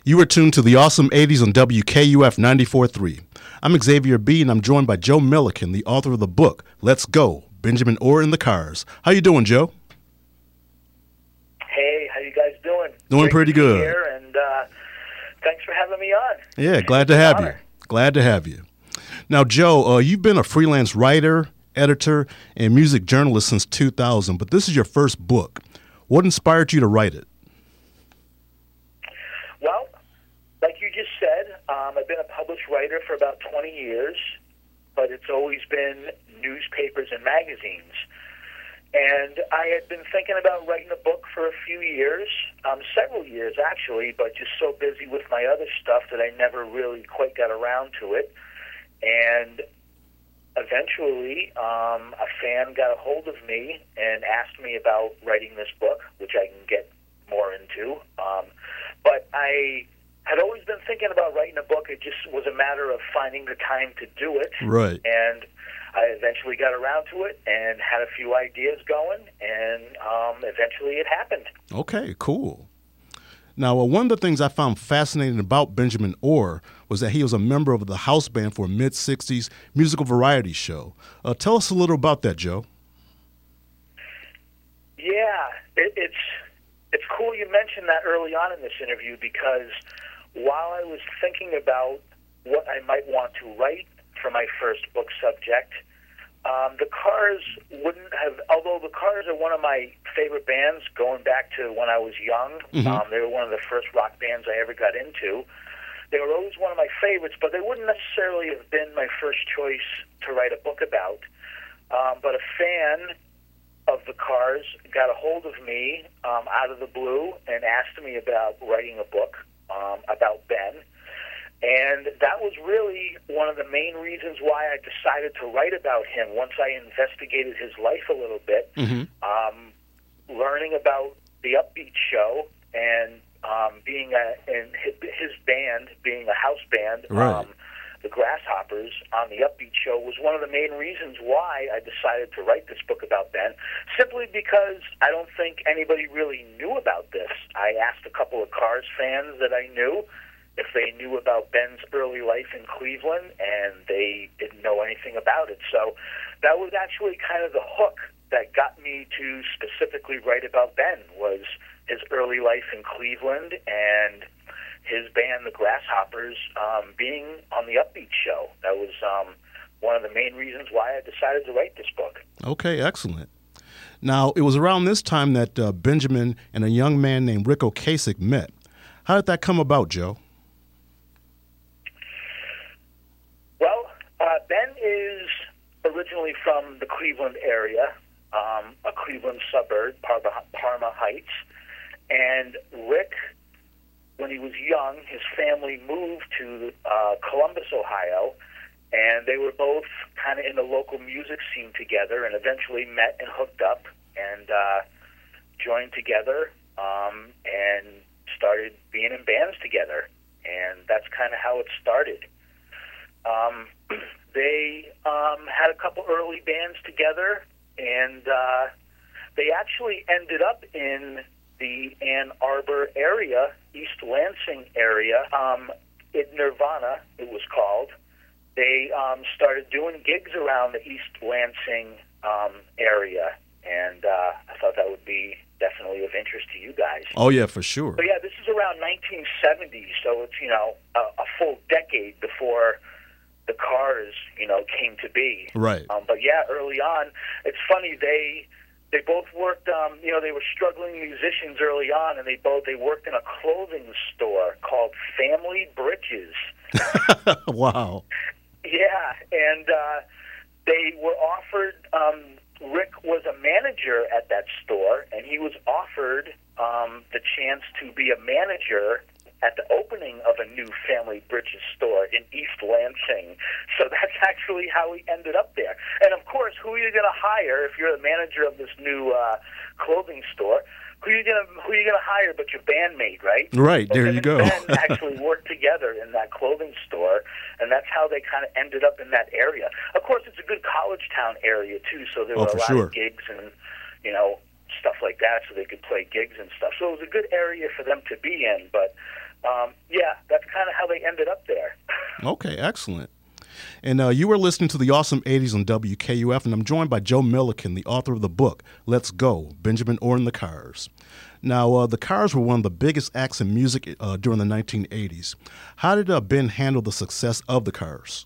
You are tuned to the awesome 80s on WKUF 94.3. I'm Xavier B., and I'm joined by Joe Milliken, the author of the book, Let's Go, Benjamin Orr in the Cars. How you doing, Joe? Hey, how you guys doing? Doing Great pretty to be good. here, and thanks for having me on. Yeah, glad to have you. Glad to have you. Now, Joe, you've been a freelance writer, editor, and music journalist since 2000, but this is your first book. What inspired you to write it? Well, like you just said, I've been a published writer for about 20 years, but it's always been newspapers and magazines. And I had been thinking about writing a book for a few years, several years actually, but just so busy with my other stuff that I never really quite got around to it. And eventually, a fan got a hold of me and asked me about writing this book, which I can get more into. But I had always been thinking about writing a book. It just was a matter of finding the time to do it. Right. And I eventually got around to it and had a few ideas going, and eventually it happened. Okay, cool. Now, one of the things I found fascinating about Benjamin Orr was that he was a member of the house band for a mid-'60s musical variety show. Tell us a little about that, Joe. Yeah, it's cool you mentioned that early on in this interview, because while I was thinking about what I might want to write for my first book subject, the Cars wouldn't have, although the Cars are one of my favorite bands going back to when I was young. They were one of the first rock bands I ever got into. They were always one of my favorites, but they wouldn't necessarily have been my first choice to write a book about. But a fan of the Cars got a hold of me out of the blue and asked me about writing a book about Ben. And that was really one of the main reasons why I decided to write about him once I investigated his life a little bit, learning about the Upbeat show and and his band being a house band, right. The Grasshoppers on the Upbeat show was one of the main reasons why I decided to write this book about Ben, simply because I don't think anybody really knew about this. I asked a couple of Cars fans that I knew if they knew about Ben's early life in Cleveland, and they didn't know anything about it. So that was actually kind of the hook that got me to specifically write about Ben, was his early life in Cleveland and his band, the Grasshoppers, being on the Upbeat show. That was one of the main reasons why I decided to write this book. Okay, excellent. Now, it was around this time that Benjamin and a young man named Ric Ocasek met. How did that come about, Joe? Well, Ben is originally from the Cleveland area, a Cleveland suburb, Parma Heights. And Rick, when he was young, his family moved to Columbus, Ohio, and they were both kind of in the local music scene together, and eventually met and hooked up and joined together and started being in bands together. And that's kind of how it started. They had a couple early bands together, and they actually ended up in the Ann Arbor area, East Lansing area, in Nirvana, it was called. They started doing gigs around the East Lansing area, and I thought that would be definitely of interest to you guys. Oh, yeah, for sure. But yeah, this is around 1970, so it's, a full decade before the Cars, came to be. Right. But yeah, early on, it's funny, they both worked, they were struggling musicians early on, and they worked in a clothing store called Family Britches. Wow. Yeah, and they were offered, Rick was a manager at that store, and he was offered the chance to be a manager at the opening of a new Family Britches store in East Lansing. So that's actually how he ended up there. And of course, who are you going to hire if you're the manager of this new clothing store? Who are you gonna hire but your bandmate, right? Right, so there you go. Ben actually worked together in that clothing store, and that's how they kind of ended up in that area. Of course, it's a good college town area too, so there were a lot of gigs and stuff like that, so they could play gigs and stuff. So it was a good area for them to be in. But Yeah, that's kind of how they ended up there. Okay, excellent. And you were listening to the Awesome 80s on WKUF, and I'm joined by Joe Milliken, the author of the book, Let's Go, Benjamin Orr and the Cars. Now, the Cars were one of the biggest acts in music during the 1980s. How did Ben handle the success of the Cars?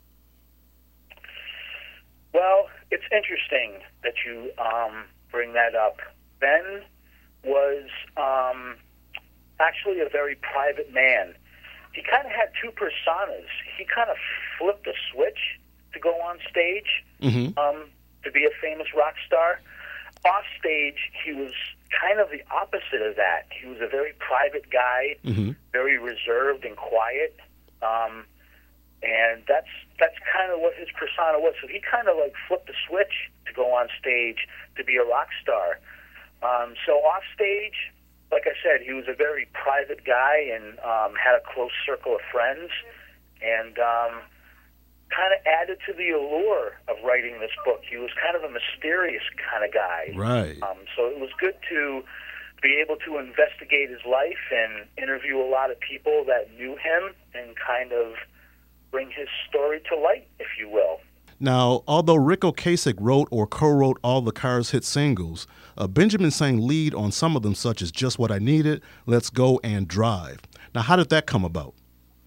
Well, it's interesting that you bring that up. Ben was actually a very private man. He kind of had two personas. He kind of flipped a switch to go on stage, to be a famous rock star. Off stage, he was kind of the opposite of that. He was a very private guy, very reserved and quiet, and that's kind of what his persona was. So he kind of like flipped the switch to go on stage to be a rock star. So off stage, like I said, he was a very private guy and had a close circle of friends, and kind of added to the allure of writing this book. He was kind of a mysterious kind of guy. Right. So it was good to be able to investigate his life and interview a lot of people that knew him and kind of bring his story to light, if you will. Now, although Ric Ocasek wrote or co-wrote all the Cars' hit singles, Benjamin sang lead on some of them, such as Just What I Needed, Let's Go, and Drive. Now, how did that come about?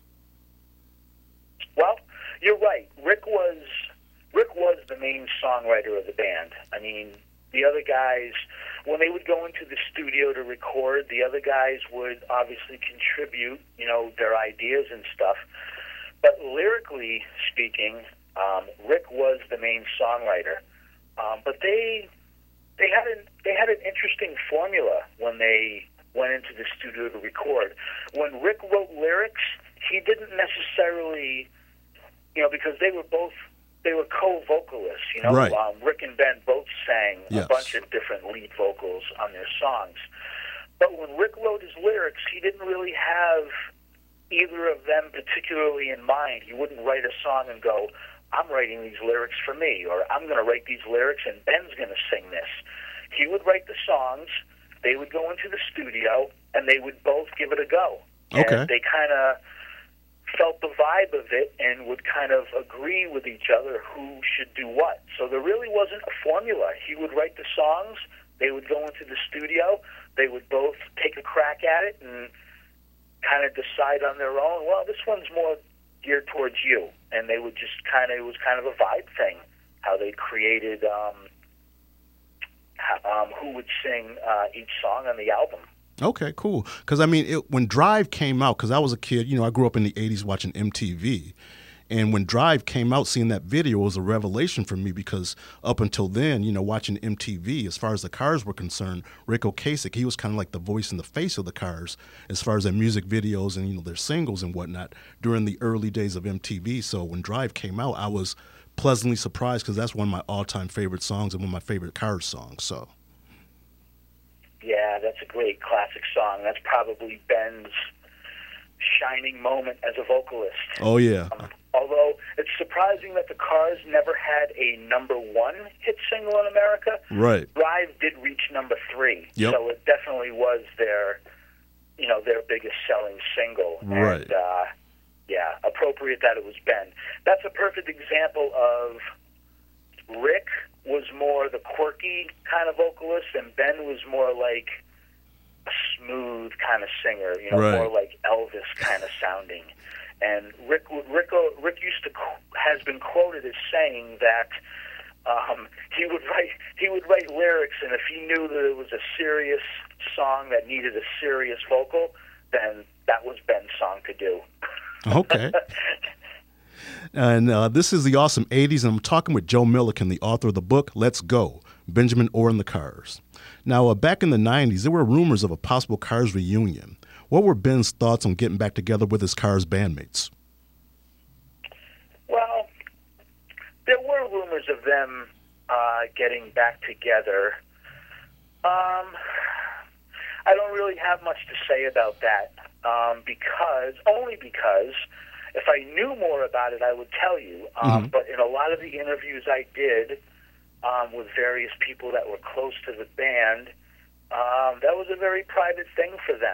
Well, you're right. Rick was the main songwriter of the band. I mean, the other guys, when they would go into the studio to record, the other guys would obviously contribute, their ideas and stuff. But lyrically speaking, Rick was the main songwriter. But they had an interesting formula when they went into the studio to record. When Rick wrote lyrics, he didn't necessarily, because they were co-vocalists, Right. Rick and Ben both sang Yes. a bunch of different lead vocals on their songs. But when Rick wrote his lyrics, he didn't really have either of them particularly in mind. He wouldn't write a song and go, I'm writing these lyrics for me, or I'm going to write these lyrics and Ben's going to sing this. He would write the songs, they would go into the studio, and they would both give it a go. Okay. And they kind of felt the vibe of it and would kind of agree with each other who should do what. So there really wasn't a formula. He would write the songs, they would go into the studio, they would both take a crack at it and kind of decide on their own, well, this one's more geared towards you. And they would just it was kind of a vibe thing, how they created who would sing each song on the album. Okay, cool. Because, when Drive came out, because I was a kid, I grew up in the 80s watching MTV. And when Drive came out, seeing that video was a revelation for me because up until then, watching MTV, as far as the Cars were concerned, Ric Ocasek, he was kind of like the voice and the face of the Cars as far as their music videos and, their singles and whatnot during the early days of MTV. So when Drive came out, I was pleasantly surprised because that's one of my all-time favorite songs and one of my favorite Cars songs. So. Yeah, that's a great classic song. That's probably Ben's shining moment as a vocalist. Oh, yeah. Although it's surprising that the Cars never had a #1 hit single in America. Right. Drive did reach #3. Yep. So it definitely was their biggest selling single. Right. And, appropriate that it was Ben. That's a perfect example of Rick was more the quirky kind of vocalist, and Ben was more like a smooth kind of singer, Right. more like Elvis kind of sounding. And Rick has been quoted as saying that he would write lyrics, and if he knew that it was a serious song that needed a serious vocal, then that was Ben's song to do. Okay. And this is the Awesome 80s, and I'm talking with Joe Milliken, the author of the book, Let's Go, Benjamin Orr and the Cars. Now, back in the 90s, there were rumors of a possible Cars reunion. What were Ben's thoughts on getting back together with his Cars bandmates? Well, there were rumors of them getting back together. I don't really have much to say about that because if I knew more about it, I would tell you. But in a lot of the interviews I did with various people that were close to the band, that was a very private thing for them.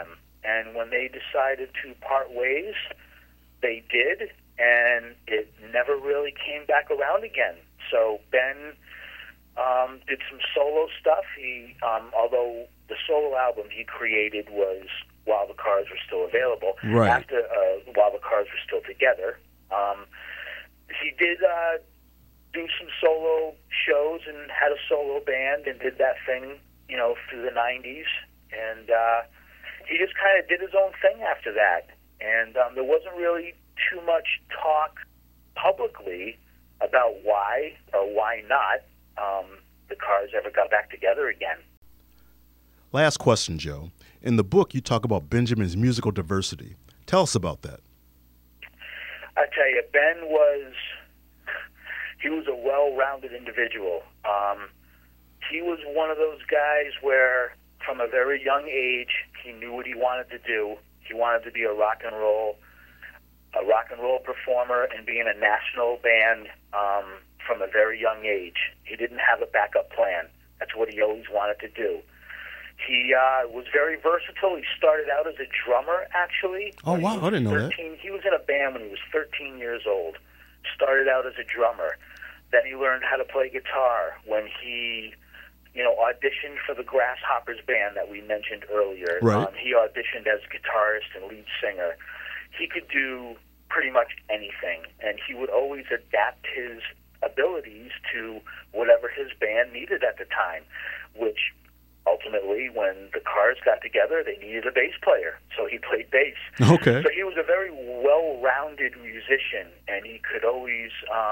And when they decided to part ways, they did, and it never really came back around again. So Ben did some solo stuff. He, although the solo album he created was while the Cars were still available, right. After while the Cars were still together. He did do some solo shows and had a solo band and did that thing, through the 90s. And he just kind of did his own thing after that. And there wasn't really too much talk publicly about why or why not the Cars ever got back together again. Last question, Joe. In the book, you talk about Benjamin's musical diversity. Tell us about that. I tell you, Ben was a well-rounded individual. He was one of those guys where, from a very young age, he knew what he wanted to do. He wanted to be a rock and roll performer and be in a national band from a very young age. He didn't have a backup plan. That's what he always wanted to do. He was very versatile. He started out as a drummer, actually. Oh, wow. I didn't know that. He was in a band when he was 13 years old. Started out as a drummer. Then he learned how to play guitar when he, auditioned for the Grasshoppers band that we mentioned earlier. Right. He auditioned as guitarist and lead singer. He could do pretty much anything, and he would always adapt his abilities to whatever his band needed at the time, which ultimately, when the Cars got together, they needed a bass player, so he played bass. Okay. So he was a very well-rounded musician, and he could always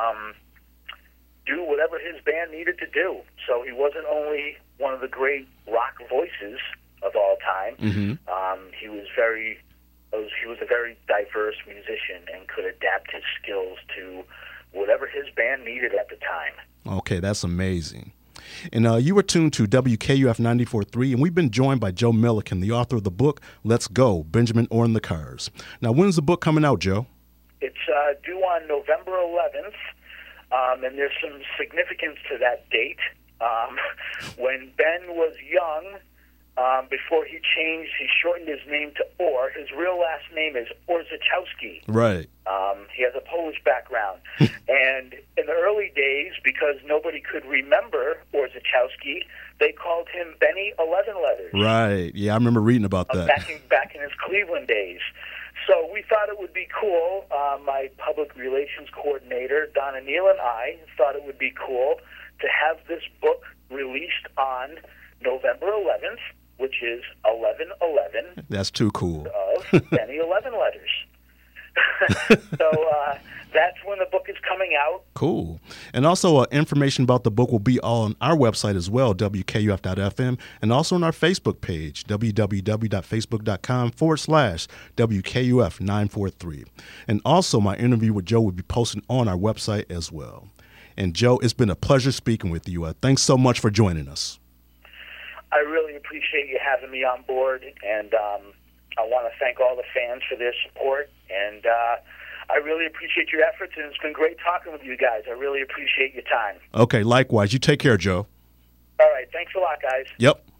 do whatever his band needed to do. So he wasn't only one of the great rock voices of all time. Mm-hmm. He was a very diverse musician and could adapt his skills to whatever his band needed at the time. Okay, that's amazing. And you were tuned to WKUF 94.3, and we've been joined by Joe Milliken, the author of the book, Let's Go, Benjamin Orr and the Cars. Now, when's the book coming out, Joe? It's due on November 11th, and there's some significance to that date. When Ben was young, before he shortened his name to Orr. His real last name is Orzechowski. Right. He has a Polish background. And in the early days, because nobody could remember Orzechowski, they called him Benny 11 Letters. Right. Yeah, I remember reading about that. Back in his Cleveland days. So we thought it would be cool. My public relations coordinator, Donna Neal, and I thought it would be cool to have this book released on November 11th, which is 11/11. That's too cool. Of Benny 11 Letters. So that's when the book is coming out. Cool. And also information about the book will be on our website as well, WKUF.FM, and also on our Facebook page, www.facebook.com/WKUF943. And also my interview with Joe will be posted on our website as well. And Joe, it's been a pleasure speaking with you. Thanks so much for joining us. I really appreciate you having me on board, and I want to thank all the fans for their support, and I really appreciate your efforts, and it's been great talking with you guys. I really appreciate your time. Okay, likewise. You take care, Joe. All right, thanks a lot, guys. Yep.